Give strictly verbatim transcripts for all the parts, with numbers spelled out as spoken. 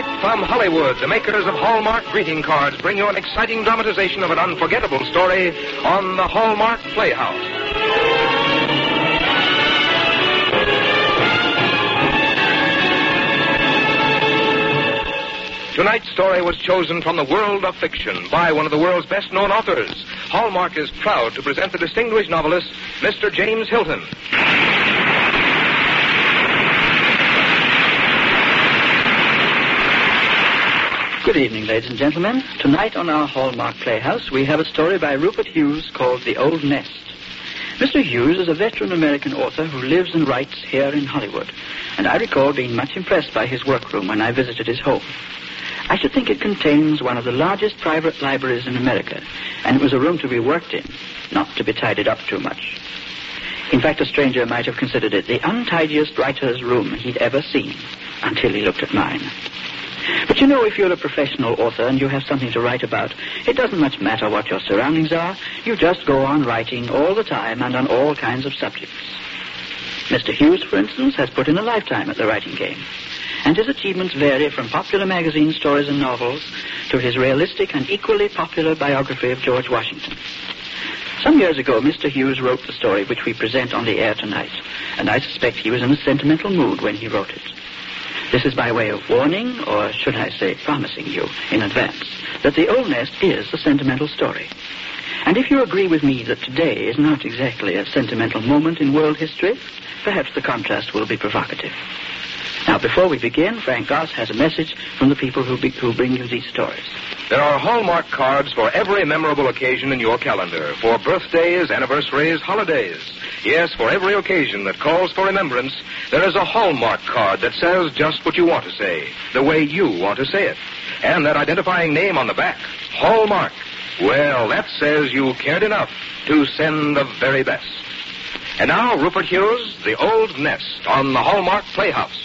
Tonight, from Hollywood, the makers of Hallmark greeting cards bring you an exciting dramatization of an unforgettable story on the Hallmark Playhouse. Tonight's story was chosen from the world of fiction by one of the world's best-known authors. Hallmark is proud to present the distinguished novelist, Mister James Hilton. Good evening, ladies and gentlemen. Tonight on our Hallmark Playhouse, we have a story by Rupert Hughes called The Old Nest. Mister Hughes is a veteran American author who lives and writes here in Hollywood, and I recall being much impressed by his workroom when I visited his home. I should think it contains one of the largest private libraries in America, and it was a room to be worked in, not to be tidied up too much. In fact, a stranger might have considered it the untidiest writer's room he'd ever seen, until he looked at mine. But you know, if you're a professional author and you have something to write about, it doesn't much matter what your surroundings are. You just go on writing all the time and on all kinds of subjects. Mister Hughes, for instance, has put in a lifetime at the writing game, and his achievements vary from popular magazine stories and novels to his realistic and equally popular biography of George Washington. Some years ago, Mister Hughes wrote the story which we present on the air tonight, and I suspect he was in a sentimental mood when he wrote it. This is by way of warning, or should I say promising you in advance, that The Old Nest is a sentimental story. And if you agree with me that today is not exactly a sentimental moment in world history, perhaps the contrast will be provocative. Now, before we begin, Frank Goss has a message from the people who, be, who bring you these stories. There are Hallmark cards for every memorable occasion in your calendar, for birthdays, anniversaries, holidays. Yes, for every occasion that calls for remembrance, there is a Hallmark card that says just what you want to say, the way you want to say it. And that identifying name on the back, Hallmark, well, that says you cared enough to send the very best. And now, Rupert Hughes, The Old Nest on the Hallmark Playhouse.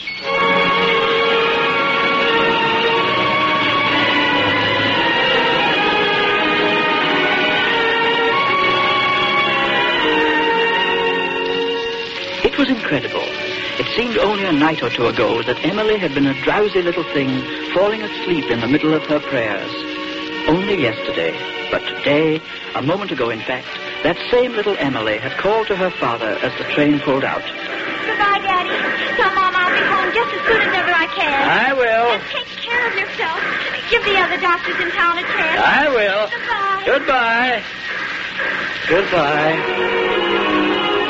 It was incredible. It seemed only a night or two ago that Emily had been a drowsy little thing falling asleep in the middle of her prayers. Only yesterday, but today, a moment ago in fact, that same little Emily had called to her father as the train pulled out. Goodbye, Daddy. Tell Mom I'll be home just as soon as ever I can. I will. And take care of yourself. Give the other doctors in town a chance. I will. Goodbye. Goodbye. Goodbye.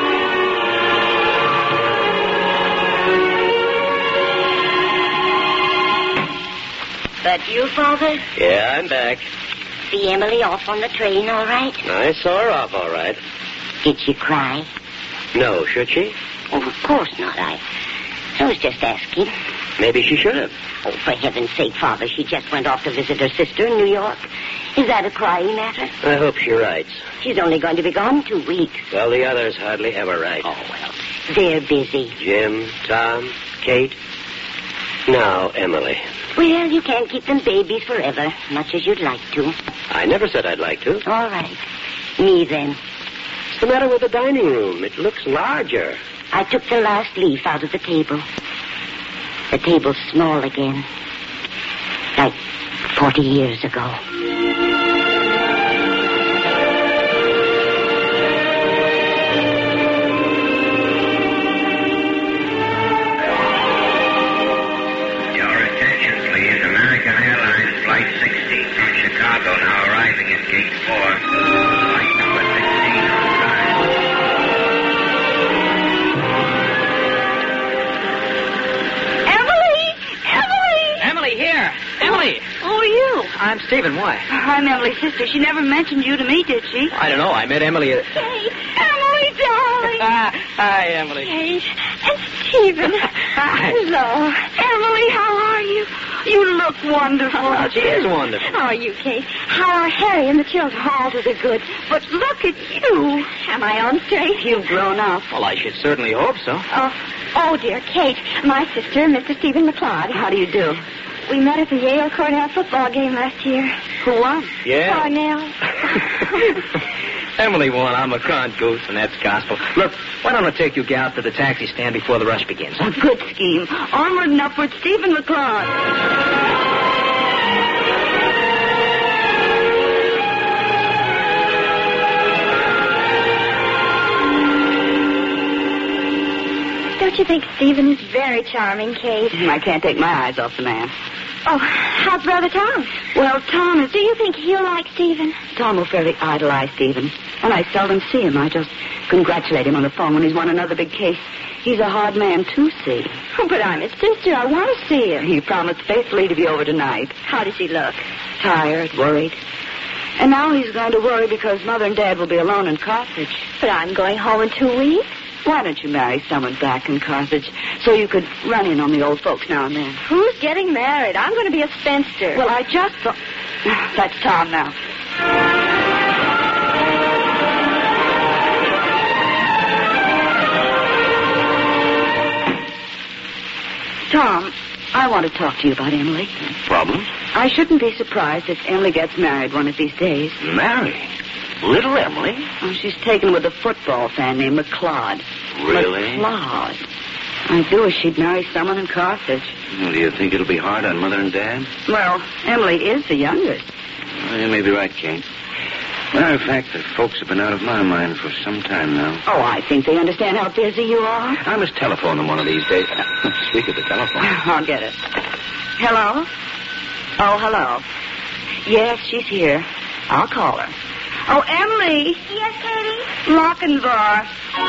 But you, Father? Yeah, I'm back. See Emily off on the train, all right? I saw her off all right. Did she cry? No, should she? Oh, of course not. I, I was just asking. Maybe she should have. Oh, for heaven's sake, Father, she just went off to visit her sister in New York. Is that a crying matter? I hope she writes. She's only going to be gone two weeks. Well, the others hardly ever write. Oh, well, they're busy. Jim, Tom, Kate. Now, Emily. Well, you can't keep them babies forever, much as you'd like to. I never said I'd like to. All right. Me, then. What's the matter with the dining room? It looks larger. I took the last leaf out of the table. The table's small again. Like forty years ago. Flight sixty from Chicago, now arriving at Gate four. Flight number sixteen on time. Emily! Emily! Emily, here! Emily! Who are you? I'm Stephen. Why? I'm Emily's sister. She never mentioned you to me, did she? I don't know. I met Emily at... Kate! Emily, darling! Hi, Emily. Kate and Stephen. Hi. Hello. Emily, how are you? You look wonderful. Oh, she is wonderful. How are you, Kate? How are Harry and the children? All to the good. But look at you. Am I on straight? You've grown up. Well, I should certainly hope so. Oh, oh, dear, Kate. My sister, Mister Stephen McLeod. How do you do? We met at the Yale Cornell football game last year. Who won? Yeah. Cornell. Emily won. I'm a con goose, and that's gospel. Look, why don't I take you gals to the taxi stand before the rush begins? A good scheme. Onward and upward, Stephen McLeod. you think Stephen is very charming, Kate? I can't take my eyes off the man. Oh, how's Brother Tom? Well, Tom is... Do you think he'll like Stephen? Tom will fairly idolize Stephen. And I seldom see him. I just congratulate him on the phone when he's won another big case. He's a hard man to see. Oh, but I'm his sister. I want to see him. He promised faithfully to be over tonight. How does he look? Tired, worried. And now he's going to worry because Mother and Dad will be alone in Carthage. But I'm going home in two weeks. Why don't you marry someone back in Carthage so you could run in on the old folks now and then? Who's getting married? I'm going to be a spinster. Well, I just thought... That's Tom now. Tom, I want to talk to you about Emily. Problem? I shouldn't be surprised if Emily gets married one of these days. Marry? Little Emily? Oh, she's taken with a football fan named McLeod. Really? McLeod. I do wish she'd marry someone in Carthage. Well, do you think it'll be hard on Mother and Dad? Well, Emily is the youngest. Well, you may be right, Kate. Matter of fact, the folks have been out of my mind for some time now. Oh, I think they understand how busy you are. I must telephone them one of these days. Speak of the telephone. I'll get it. Hello? Oh, hello. Yes, she's here. I'll call her. Oh, Emily. Yes, Katie? Lochinvar.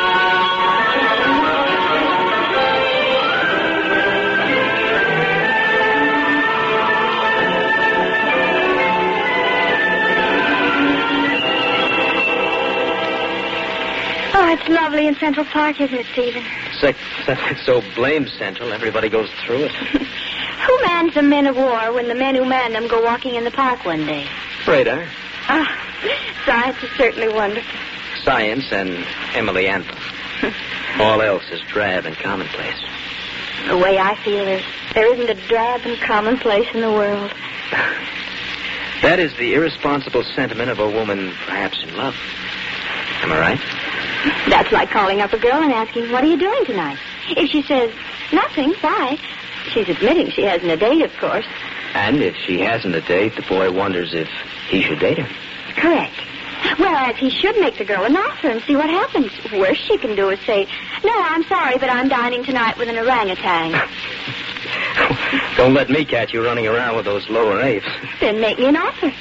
Oh, it's lovely in Central Park, isn't it, Stephen? Except it's so blamed central, everybody goes through it. Who mans the men of war when the men who man them go walking in the park one day? Radar, Ah, science is certainly wonderful. science, and Emily Anthem. All else is drab and commonplace. The way I feel is there isn't a drab and commonplace in the world. That is the irresponsible sentiment of a woman perhaps in love. Am I right? That's like calling up a girl and asking, what are you doing tonight? If she says, nothing, why? She's admitting she hasn't a date, of course. And if she hasn't a date, the boy wonders if he should date her. Correct. Whereas he should make the girl an offer and see what happens. Worst she can do is say, no, I'm sorry, but I'm dining tonight with an orangutan. Don't let me catch you running around with those lower apes. Then make me an offer.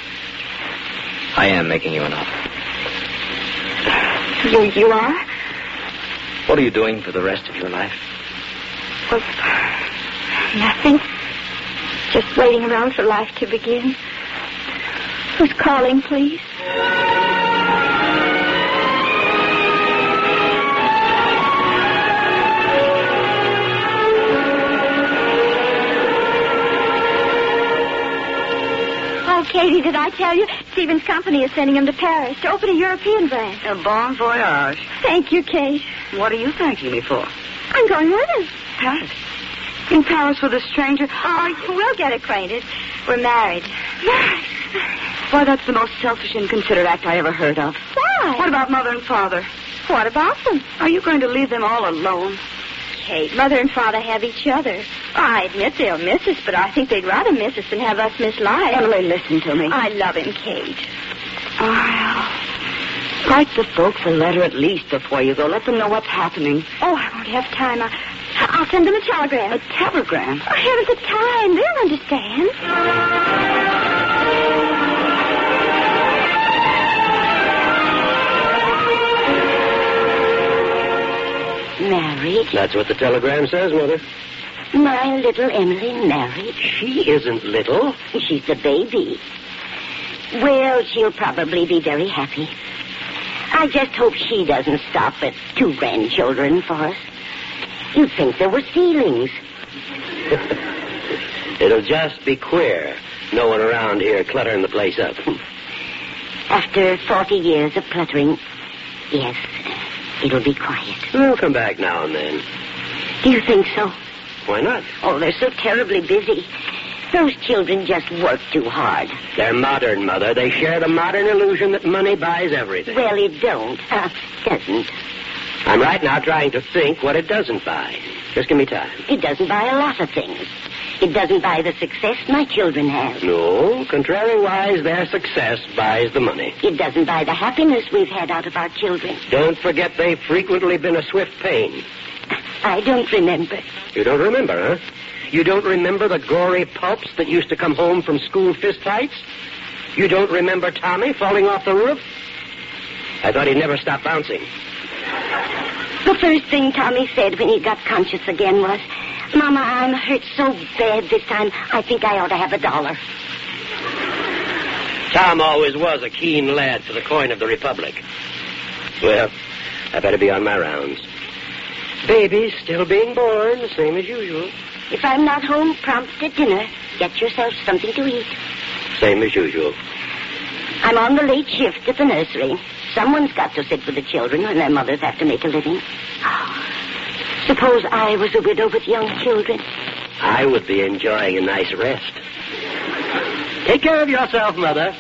I am making you an offer. You, you are? What are you doing for the rest of your life? Well, nothing. Just waiting around for life to begin. Who's calling, please? Oh, Katie, did I tell you? Stephen's company is sending him to Paris to open a European branch. A bon voyage. Thank you, Kate. What are you thanking me for? I'm going with him. Paris. In Paris with a stranger? Oh, we'll get acquainted. We're married. Why, that's the most selfish, inconsiderate act I ever heard of. Why? What about Mother and Father? What about them? Are you going to leave them all alone? Kate, Mother and Father have each other. I admit they'll miss us, but I think they'd rather miss us than have us miss life. Emily, listen to me. I love him, Kate. Oh, write the folks a letter at least before you go. Let them know what's happening. Oh, I won't have time. I, I'll send them a telegram. A telegram? I haven't the time. They'll understand. Married? That's what the telegram says, Mother. My little Emily married? She isn't little. She's a baby. Well, she'll probably be very happy. I just hope she doesn't stop at two grandchildren for us. You'd think there were ceilings. It'll just be queer. No one around here cluttering the place up. After forty years of cluttering, yes, it'll be quiet. We'll come back now and then. Do you think so? Why not? Oh, they're so terribly busy. Those children just work too hard. They're modern, Mother. They share the modern illusion that money buys everything. Well, it don't. Uh, doesn't. I'm right now trying to think what it doesn't buy. Just give me time. It doesn't buy a lot of things. It doesn't buy the success my children have. No, contrariwise, their success buys the money. It doesn't buy the happiness we've had out of our children. Don't forget they've frequently been a swift pain. I don't remember. You don't remember, huh? You don't remember the gory pups that used to come home from school fistfights? You don't remember Tommy falling off the roof? I thought he'd never stop bouncing. The first thing Tommy said when he got conscious again was, Mama, I'm hurt so bad this time, I think I ought to have a dollar. Tom always was a keen lad for the coin of the Republic. Well, I better be on my rounds. Baby's still being born, the same as usual. If I'm not home prompt at dinner, get yourself something to eat. Same as usual. I'm on the late shift at the nursery. Someone's got to sit with the children when their mothers have to make a living. Oh, suppose I was a widow with young children. I would be enjoying a nice rest. Take care of yourself, Mother.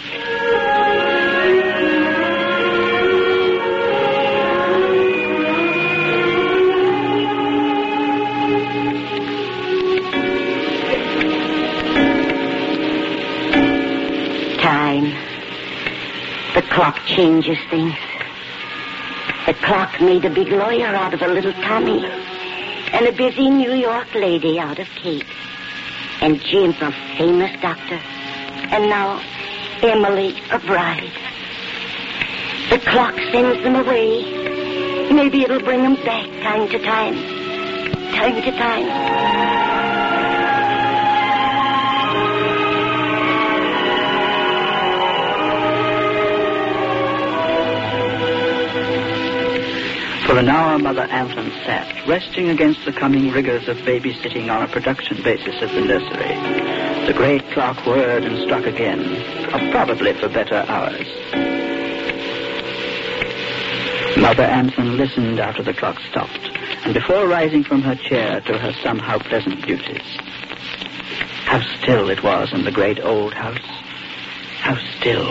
Time. The clock changes things. The clock made a big lawyer out of a little Tommy, and a busy New York lady out of Kate, and Jim, a famous doctor, and now Emily, a bride. The clock sends them away. Maybe it'll bring them back time to time. Time to time. For an hour, Mother Anthony sat, resting against the coming rigors of babysitting on a production basis at the nursery. The great clock whirred and struck again, uh, probably for better hours. Mother Anthony listened after the clock stopped, and before rising from her chair to her somehow pleasant duties. How still it was in the great old house. How still.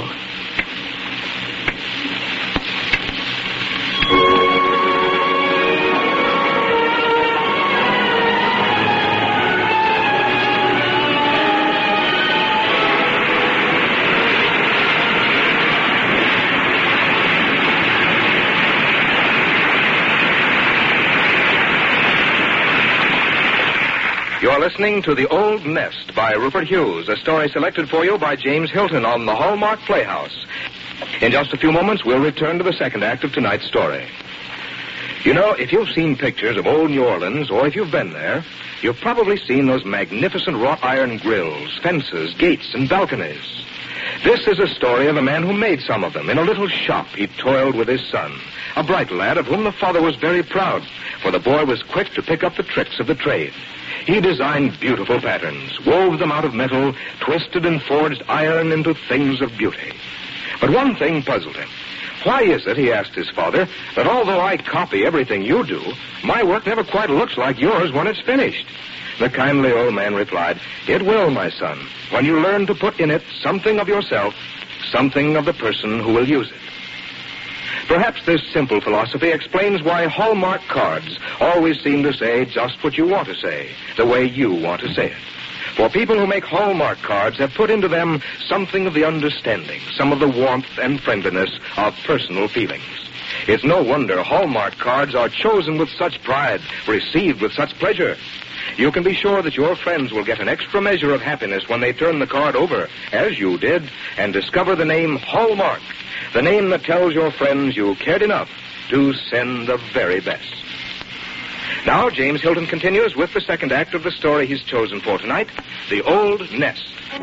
You're listening to The Old Nest by Rupert Hughes, a story selected for you by James Hilton on the Hallmark Playhouse. In just a few moments, we'll return to the second act of tonight's story. You know, if you've seen pictures of old New Orleans, or if you've been there, you've probably seen those magnificent wrought iron grills, fences, gates, and balconies. This is a story of a man who made some of them in a little shop he toiled with his son, a bright lad of whom the father was very proud, for the boy was quick to pick up the tricks of the trade. He designed beautiful patterns, wove them out of metal, twisted and forged iron into things of beauty. But one thing puzzled him. Why is it, he asked his father, that although I copy everything you do, my work never quite looks like yours when it's finished? The kindly old man replied, "It will, my son, when you learn to put in it something of yourself, something of the person who will use it." Perhaps this simple philosophy explains why Hallmark cards always seem to say just what you want to say, the way you want to say it. For people who make Hallmark cards have put into them something of the understanding, some of the warmth and friendliness of personal feelings. It's no wonder Hallmark cards are chosen with such pride, received with such pleasure. You can be sure that your friends will get an extra measure of happiness when they turn the card over, as you did, and discover the name Hallmark, the name that tells your friends you cared enough to send the very best. Now, James Hilton continues with the second act of the story he's chosen for tonight, The Old Nest.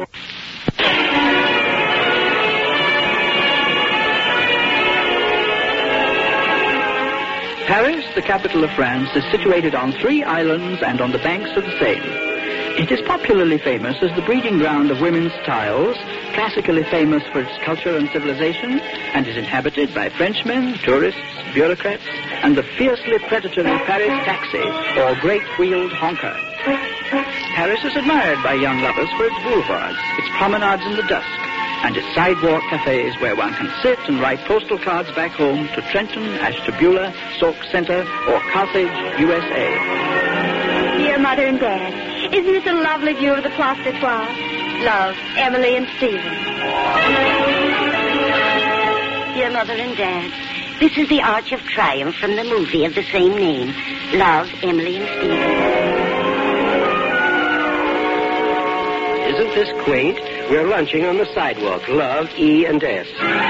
Paris, the capital of France, is situated on three islands and on the banks of the Seine. It is popularly famous as the breeding ground of women's styles, classically famous for its culture and civilization, and is inhabited by Frenchmen, tourists, bureaucrats, and the fiercely predatory Paris taxi, or great-wheeled honker. Paris is admired by young lovers for its boulevards, its promenades in the dusk, and its sidewalk cafes where one can sit and write postal cards back home to Trenton, Ashtabula, Sauk Center, or Carthage, U S A. Dear Mother and Dad, isn't this a lovely view of the Place des Trois? Love, Emily and Stephen. Dear Mother and Dad, This is the Arch of Triumph from the movie of the same name. Love, Emily and Stephen. Isn't this quaint? We're lunching on the sidewalk. Love, E and S.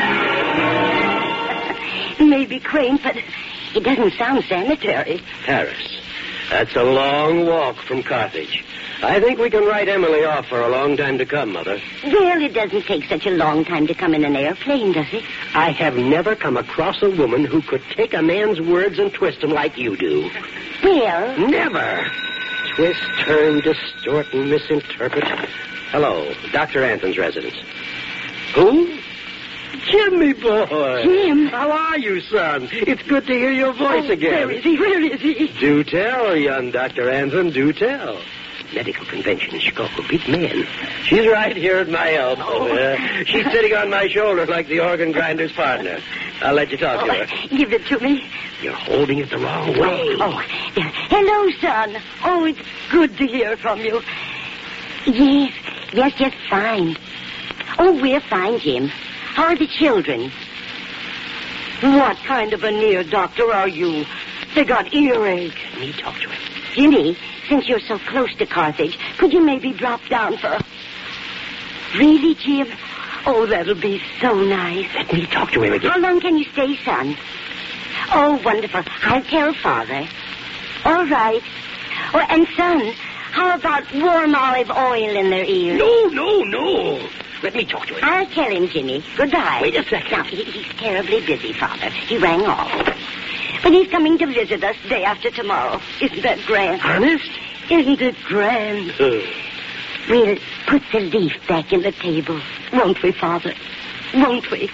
Maybe quaint, but it doesn't sound sanitary. Paris. That's a long walk from Carthage. I think we can write Emily off for a long time to come, Mother. Well, it doesn't take such a long time to come in an airplane, does it? I have never come across a woman who could take a man's words and twist them like you do. Well... Never. Twist, turn, distort, and misinterpret. Hello, Doctor Anthon's residence. Who? Jimmy boy. Jim. How are you, son? It's good to hear your voice oh, again. Where is he? Where is he? Do tell, young Doctor Anthon, do tell. Medical convention in Chicago. Big man. She's right here at my elbow. Oh. Uh, she's sitting on my shoulder like the organ grinder's partner. I'll let you talk oh, to her. Give it to me. You're holding it the wrong way. Oh, yeah. Hello, son. Oh, it's good to hear from you. Yes, yes, just fine. Oh, we're fine, Jim. How are the children? What kind of an ear doctor are you? They got earache. Let me talk to him. Jimmy, since you're so close to Carthage, could you maybe drop down for a... Really, Jim? Oh, that'll be so nice. Let me talk to him again. How long can you stay, son? Oh, wonderful. I'll tell Father. All right. Oh, and son, how about warm olive oil in their ears? No, no, no. Let me talk to him. I'll tell him, Jimmy. Goodbye. Wait a second. Now, he, he's terribly busy, Father. He rang off. But he's coming to visit us day after tomorrow. Isn't that grand? Honest? Isn't it grand? Uh. We'll put the leaf back in the table, won't we, Father? Won't we?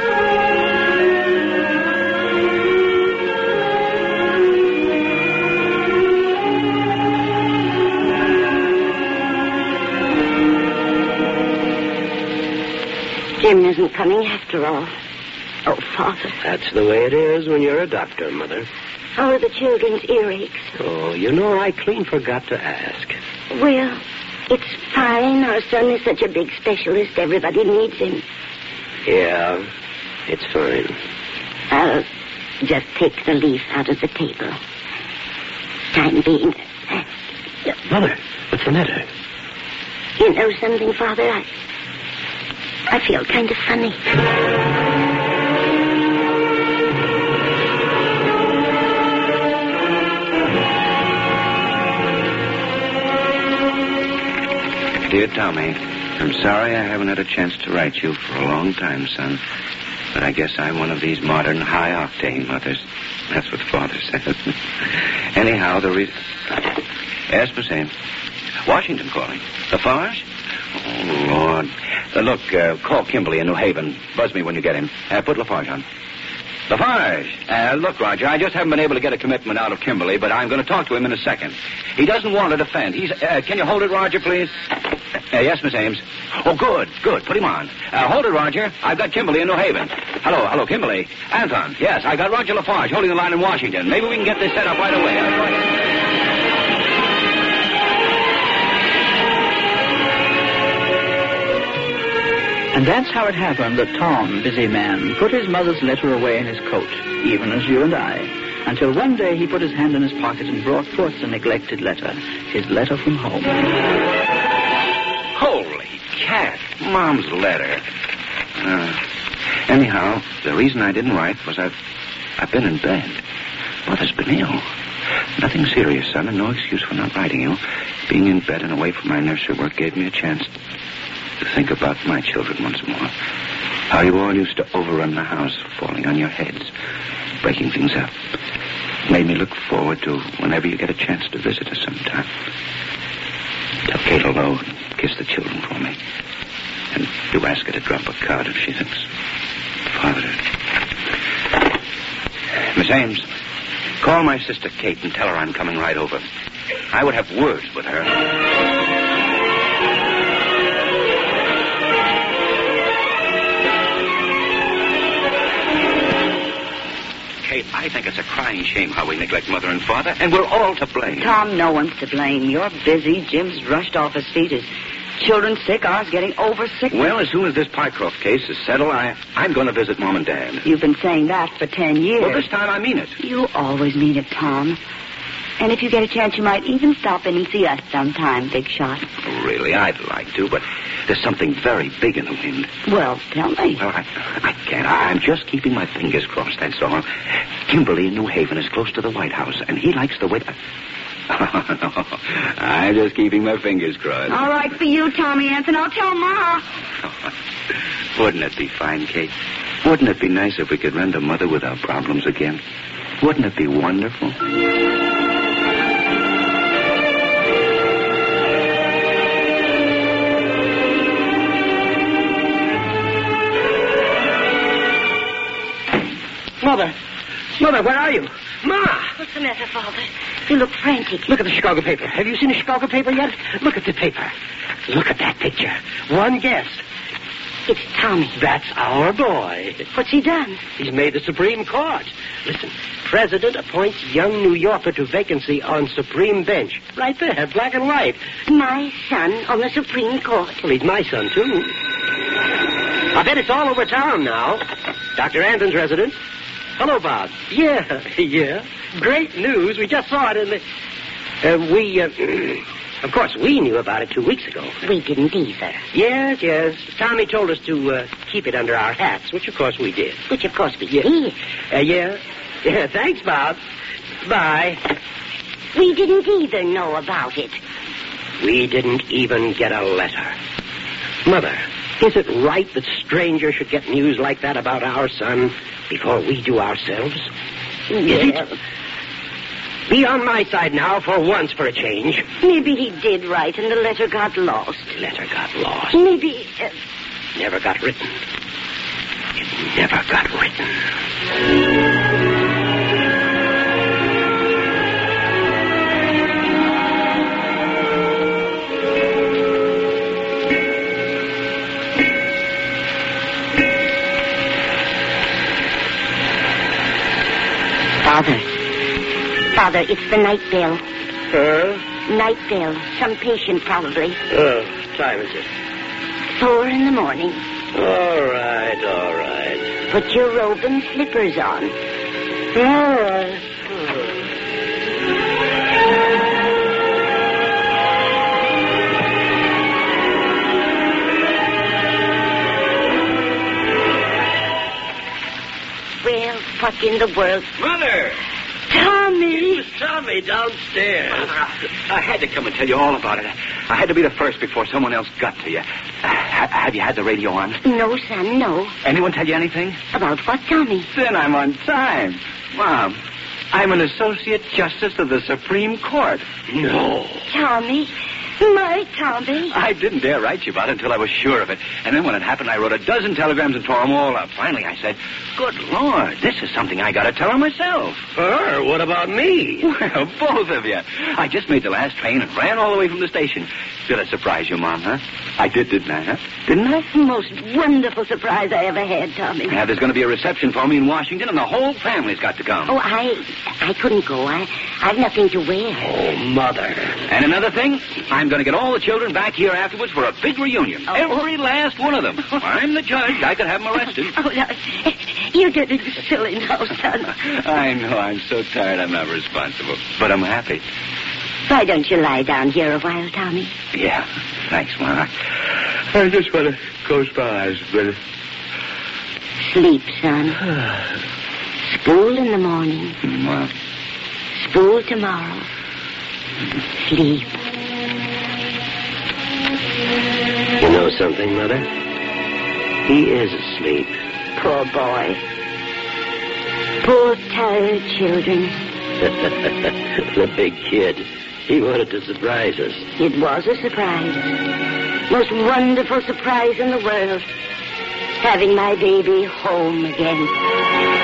Jim isn't coming after all. Oh, Father. That's the way it is when you're a doctor, Mother. How are the children's earaches? Oh, you know, I clean forgot to ask. Well, it's fine. Our son is such a big specialist. Everybody needs him. Yeah, it's fine. I'll just take the leaf out of the table. Time being. Mother, what's the matter? You know something, Father? I, I feel kind of funny. Dear Tommy, I'm sorry I haven't had a chance to write you for a long time, son. But I guess I'm one of these modern high-octane mothers. That's what Father says. Anyhow, the reason... Yes, Miss Ames. Washington calling. Lafarge? Oh, Lord. Uh, look, uh, call Kimberly in New Haven. Buzz me when you get him. Uh, put Lafarge on. Lafarge. Uh, look, Roger, I just haven't been able to get a commitment out of Kimberly, but I'm going to talk to him in a second. He doesn't want to defend. He's... Uh, can you hold it, Roger, please? Uh, yes, Miss Ames. Oh, good, good. Put him on. Uh, hold it, Roger. I've got Kimberly in New Haven. Hello, hello, Kimberly. Anton, yes, I got Roger Lafarge holding the line in Washington. Maybe we can get this set up right away. That's right. And that's how it happened that Tom, busy man, put his mother's letter away in his coat, even as you and I, until one day he put his hand in his pocket and brought forth the neglected letter, his letter from home. Holy cat, Mom's letter. Uh, anyhow, the reason I didn't write was I've, I've been in bed. Mother's been ill. Nothing serious, son, and no excuse for not writing you. Being in bed and away from my nursery work gave me a chance to think about my children once more. How you all used to overrun the house, falling on your heads, breaking things up. Made me look forward to whenever you get a chance to visit us sometime. Tell Kate hello and kiss the children for me. And do ask her to drop a card if she thinks Father... Miss Ames, call my sister Kate and tell her I'm coming right over. I would have words with her. Kate, I think it's a crying shame how we neglect Mother and Father, and we're all to blame. Tom, no one's to blame. You're busy. Jim's rushed off his feet. His children sick, ours getting over sick. Well, as soon as this Pycroft case is settled, I, I'm going to visit Mom and Dad. You've been saying that for ten years. Well, this time I mean it. You always mean it, Tom. And if you get a chance, you might even stop in and see us sometime, Big Shot. Really, I'd like to, but there's something very big in the wind. Well, tell me. Well, I, I can't. I'm just keeping my fingers crossed, that's all. Kimberly in New Haven is close to the White House, and he likes the way... Oh, no. I'm just keeping my fingers crossed. All right for you, Tommy Anthony. I'll tell Ma. Wouldn't it be fine, Kate? Wouldn't it be nice if we could run to Mother without problems again? Wouldn't it be wonderful? Mother. Mother, where are you? Ma! What's the matter, Father? You look frantic. Look at the Chicago paper. Have you seen the Chicago paper yet? Look at the paper. Look at that picture. One guess. It's Tommy. That's our boy. What's he done? He's made the Supreme Court. Listen, President appoints young New Yorker to vacancy on Supreme Bench. Right there, black and white. My son on the Supreme Court. Well, he's my son, too. I bet it's all over town now. Doctor Anthony's residence. Hello, Bob. Yeah, yeah. Great news. We just saw it in the... Uh, we, uh... Of course, we knew about it two weeks ago. We didn't either. Yes, yes. Tommy told us to uh, keep it under our hats, which, of course, we did. Which, of course, we yeah. did. Uh, yeah. Yeah, thanks, Bob. Bye. We didn't either know about it. We didn't even get a letter. Mother, is it right that strangers should get news like that about our son before we do ourselves? Yeah. Is it? Be on my side now for once for a change. Maybe he did right and the letter got lost. The letter got lost. Maybe... Uh... Never got written. It never got written. Father. Father, it's the night bell. Huh? Night bell. Some patient, probably. Oh, time is it? Four in the morning. All right, all right. Put your robe and slippers on. All right. Well, what in the world? Mother! Tommy! It was Tommy downstairs. Mother, I, I had to come and tell you all about it. I had to be the first before someone else got to you. Uh, ha- have you had the radio on? No, son, no. Anyone tell you anything? About what, Tommy? Then I'm on time. Mom, I'm an associate justice of the Supreme Court. No. Tommy? My Tommy? I didn't dare write you about it until I was sure of it. And then when it happened, I wrote a dozen telegrams and tore them all up. Finally, I said, good Lord, this is something I got to tell her myself. Her? What about me? Well, both of you. I just made the last train and ran all the way from the station. Did I surprise you, Mom, huh? I did, didn't I, huh? Didn't I? Most wonderful surprise I ever had, Tommy. Yeah, there's going to be a reception for me in Washington, and the whole family's got to come. Oh, I I couldn't go. I, I've nothing to wear. Oh, Mother. And another thing, I'm going to get all the children back here afterwards for a big reunion. Oh. Every last one of them. I'm the judge. I could have them arrested. Oh, no. You're getting silly now, son. I know. I'm so tired I'm not responsible. But I'm happy. Why don't you lie down here a while, Tommy? Yeah. Thanks, Mom. I just want to close my eyes a minute. Sleep, son. School in the morning. Well, School tomorrow. Sleep. You know something, Mother? He is asleep. Poor boy. Poor tired children. The big kid. He wanted to surprise us. It was a surprise. Most wonderful surprise in the world. Having my baby home again.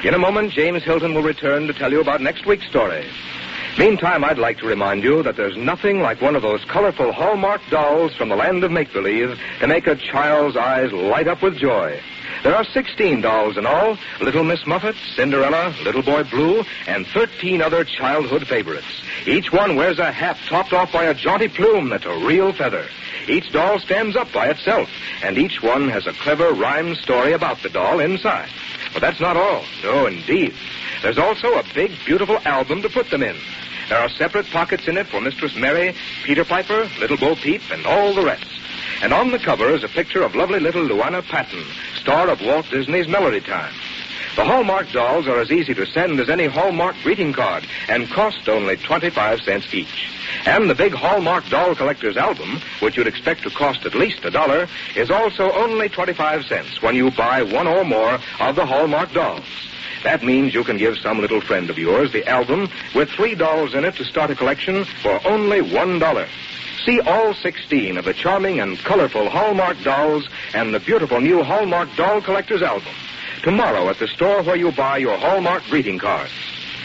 In a moment, James Hilton will return to tell you about next week's story. Meantime, I'd like to remind you that there's nothing like one of those colorful Hallmark dolls from the land of make-believe to make a child's eyes light up with joy. There are sixteen dolls in all, Little Miss Muffet, Cinderella, Little Boy Blue, and thirteen other childhood favorites. Each one wears a hat topped off by a jaunty plume that's a real feather. Each doll stands up by itself, and each one has a clever rhyme story about the doll inside. But that's not all. No, indeed. There's also a big, beautiful album to put them in. There are separate pockets in it for Mistress Mary, Peter Piper, Little Bo Peep, and all the rest. And on the cover is a picture of lovely little Luana Patton, star of Walt Disney's Melody Time. The Hallmark dolls are as easy to send as any Hallmark greeting card and cost only twenty-five cents each. And the big Hallmark doll collector's album, which you'd expect to cost at least a dollar, is also only twenty-five cents when you buy one or more of the Hallmark dolls. That means you can give some little friend of yours the album with three dolls in it to start a collection for only one dollar. See all sixteen of the charming and colorful Hallmark dolls and the beautiful new Hallmark doll collector's album tomorrow at the store where you buy your Hallmark greeting cards.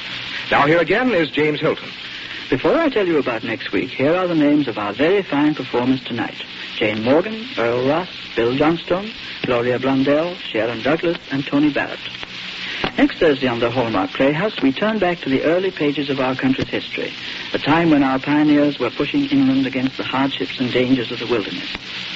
Now here again is James Hilton. Before I tell you about next week, here are the names of our very fine performers tonight. Jane Morgan, Earl Ross, Bill Johnstone, Gloria Blundell, Sharon Douglas, and Tony Barrett. Next Thursday on the Hallmark Playhouse, we turn back to the early pages of our country's history, the time when our pioneers were pushing inland against the hardships and dangers of the wilderness.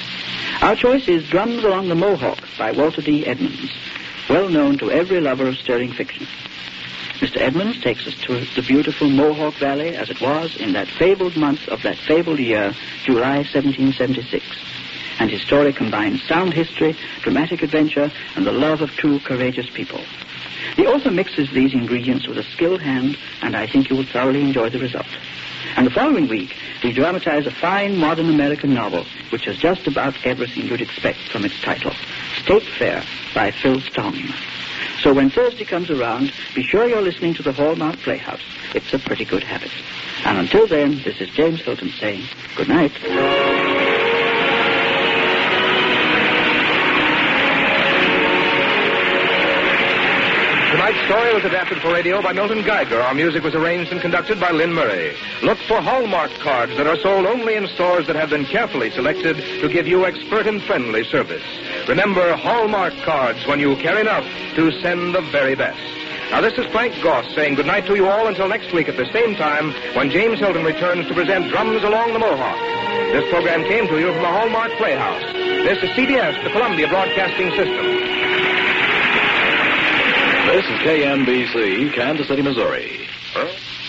Our choice is Drums Along the Mohawk by Walter D. Edmonds, well known to every lover of stirring fiction. Mister Edmonds takes us to the beautiful Mohawk Valley as it was in that fabled month of that fabled year, July seventeen seventy-six. And his story combines sound history, dramatic adventure, and the love of two courageous people. The author mixes these ingredients with a skilled hand, and I think you will thoroughly enjoy the result. And the following week, we dramatize a fine modern American novel, which has just about everything you'd expect from its title, State Fair by Phil Stong. So when Thursday comes around, be sure you're listening to the Hallmark Playhouse. It's a pretty good habit. And until then, this is James Hilton saying good night. Tonight's story was adapted for radio by Milton Geiger. Our music was arranged and conducted by Lynn Murray. Look for Hallmark cards that are sold only in stores that have been carefully selected to give you expert and friendly service. Remember Hallmark cards when you care enough to send the very best. Now, this is Frank Goss saying goodnight to you all until next week at the same time when James Hilton returns to present Drums Along the Mohawk. This program came to you from the Hallmark Playhouse. This is C B S, the Columbia Broadcasting System. This is K N B C, Kansas City, Missouri. Huh?